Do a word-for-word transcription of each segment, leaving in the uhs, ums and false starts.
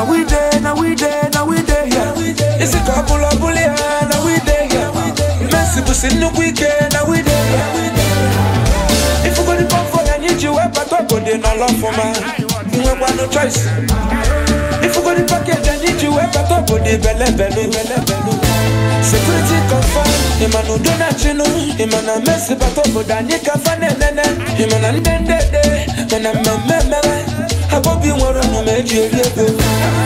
Now we there, now we there, now we there, yeah. Is it a pull up, pull ya? Now we there, yeah. Messi to see no weekend, now we there, yeah. If you go to pump for I need you, I but I go there, no love for man. You have no choice. If you go to package, I need you, I but I go there, belle, belle, belle, belle. Security confirm, Emmanuel Donachino, Emmanuel Messi, but I go there, Nika Fanene, Emmanuel Dende, and I'm a member. I hope you want to make you live.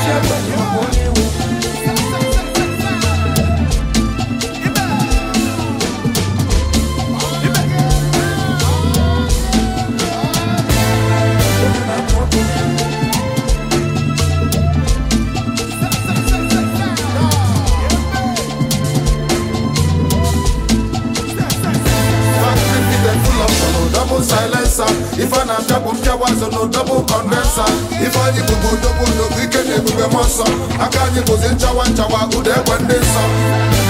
Silencer. If I not double was no double condenser. If I need to go double no weekend, it will be muscle. I can't use in Chawan Chawa, who they when they saw.